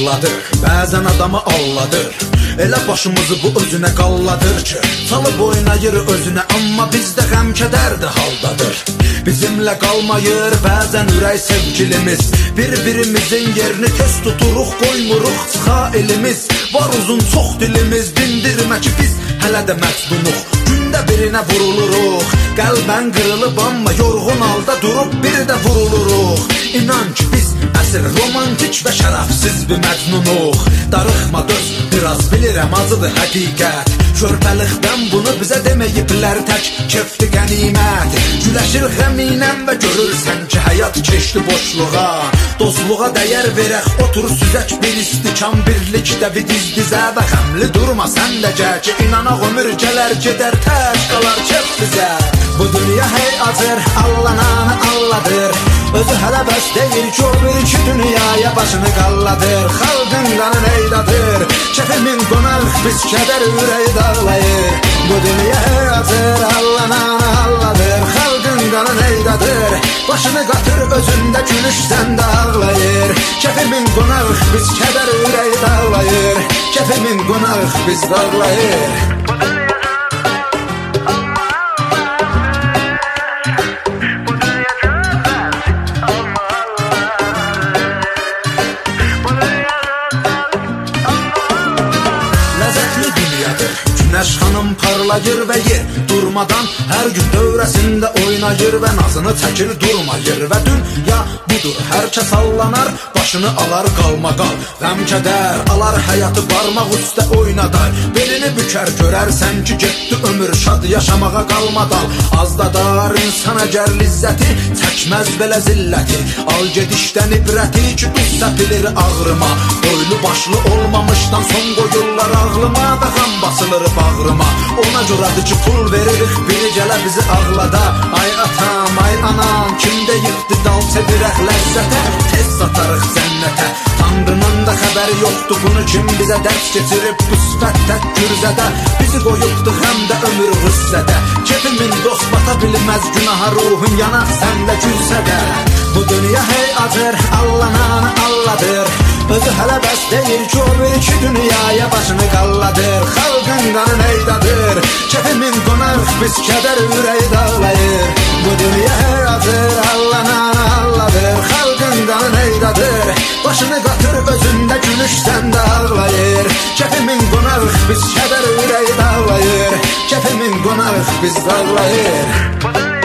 fırladır, bəzən adamı alladır. Elə başımızı bu özünə qalladır ki, salıb oynayır özünə, amma bizdə qəm kədərdir haldadır. Bizimlə qalmayır bəzən ürək sevgilimiz, bir-birimizin yerini tez tuturuq, qoymuruq çıxa elimiz. Var uzun çox dilimiz, dindirmə ki biz hələ də məcnunuq. Gündə birinə vuruluruq, qəlbən qırılıb amma yorğun halda durub bir də vuruluruq. İnan ki biz əsr romantik və şərəfsiz bir məcnunuq. Darıxma döz, biraz bilirəm acıdır həqiqət. Körpəlikdən bunu bizə deməyiblər, tək kefdi qənimət. Güləşir qəminəm və görürsən ki həyat keçdi boşluğa. Dostluğa dəyər verək, otur süzək bir istikan birlikdə bir diz dizə. Və qəmli durma sən də gəl ki, inanaq ömür gələr gedər, tək qalar kef bizə. Bu dünya hey acır, allananı alladır. Özü hələ bəs deyir ki o bir iki dünyaya başını qalladır. Xalqın qanı neydadır, kəfimin qonaq biz kədər ürəyi dağlayır. Bu dünya hey acır, allananı alladır. Xalqın qanı neydadır, başını qatır özündə gülüş səndə ağlayır. Kəfimin qonaq biz kədər ürəyi dağlayır. Kəfimin qonaq biz dağlayır. Günəş xanım parlayır və yer durmadan hər gün dövrəsində oynayır və nazını çəkir durmayır. Və dünya budur, hər kəs allanar, başını alar qalmaqal. Qəm kədər alar həyatı barmaq üstə oynadar. Belini bükər görərsən ki getdi ömür şad yaşamağa qalmadan. Az da dar insan əgər lizzəti, çəkməz belə zilləti. Al gedişdən ibrəti ki üstə bilir ağrıma. Boylu başlı olmamışdan son qoyurlar ağlıma və qan basılır bağrıma. Ona görədir ki pul veririk biri gələ bizi ağlada. Ay atam, ay anam, kim deyibdi dal çevirək ləzzətə. Tez satarıq cənnətə, Tanrının da xəbəri yoxdur bunu kim bizə dərs keçirib bu sifət tək gürzədə. Bizi qoyubdu həm də ömür qüssədə. Kefimin dost bata bilməz günaha, ruhun yanar səndə gülsədə. Bu dünya hey acır, allananı alladır. Özü hələ bəs deyir ki o bir iki dünyaya başını qalladır. Xalqın qanı neydadır, kəfimin qonaq biz kədər ürəyi dağlayır. Bu dünya hey acır, allananı alladır. Xalqın qanı neydadır, başını qatır özündə gülüş səndə ağlayır. Kəfimin qonaq biz kədər ürəyi dağlayır. Kəfimin qonaq biz dağlayır.